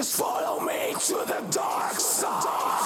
Just follow me to the dark side.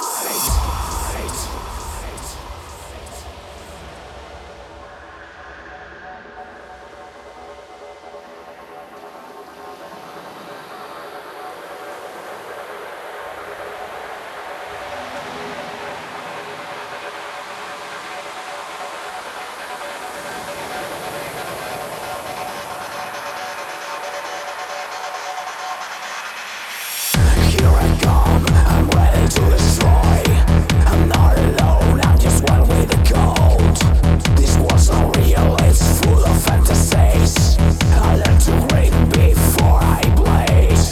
Here I come, I'm ready to destroy. I'm not alone, I'm just one with the gold. This was not real, it's full of fantasies. I learned to read before I blaze.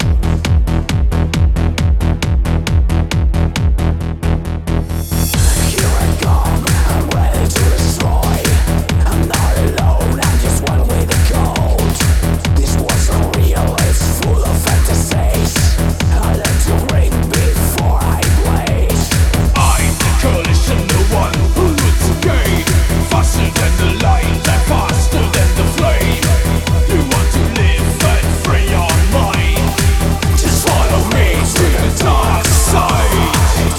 Here I come, I'm ready to destroy. I'm not alone, I'm just one with the gold. This was not real, it's full of fantasies. I learned to read before I blaze. I'm the coalition, the one who looks gay. Faster than the light and faster than the flame. You want to live and free your mind? Just follow me to the dark side.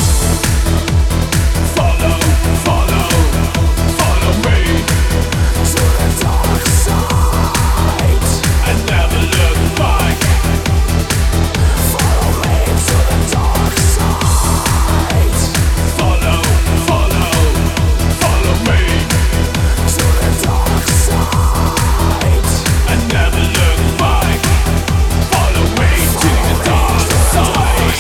Follow, follow, follow me To the dark side. and never look back. Follow me to the dark side. Follow, follow, follow me To the dark side. and never look back. Follow me to the dark side.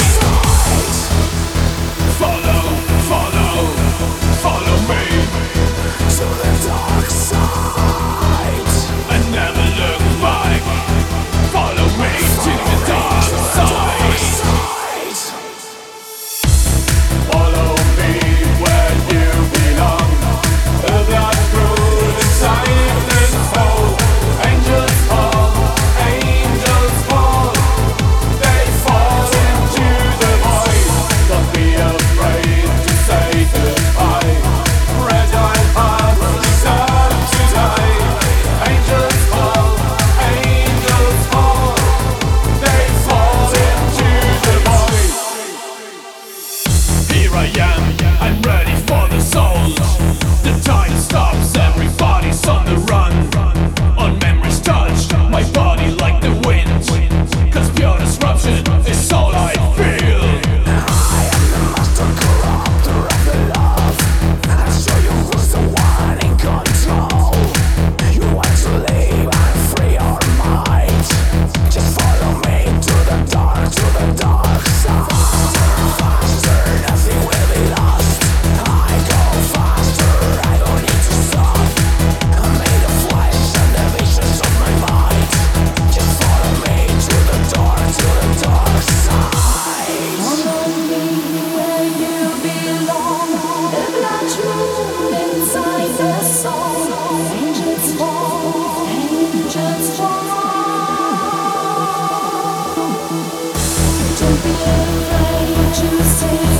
Follow, follow, follow me To the dark side. and never look back. Follow me to the dark side. Follow me where you belong. The blood through the silent hole. Angels fall, angels fall. They fall into the void. Don't be afraid to say goodbye. Fragile hearts deserve to die. Angels fall, angels fall. They fall into the void. Here I am, I'm ready for the souls. The time stops, everybody's on the run. On memories touch my body like the wind. Cause pure disruption is all I feel. I am the master corrupter of the love. I'll show you who's the one in control. You want to live and free your mind. Just follow me to the dark side. Faster, nothing will be lost. I go faster, I don't need to stop. I'm made of flesh and the visions of my mind. Just follow me to the dark side. Follow me where you belong. The blood room inside the soul. Angels fall, angels fall. Don't be afraid to say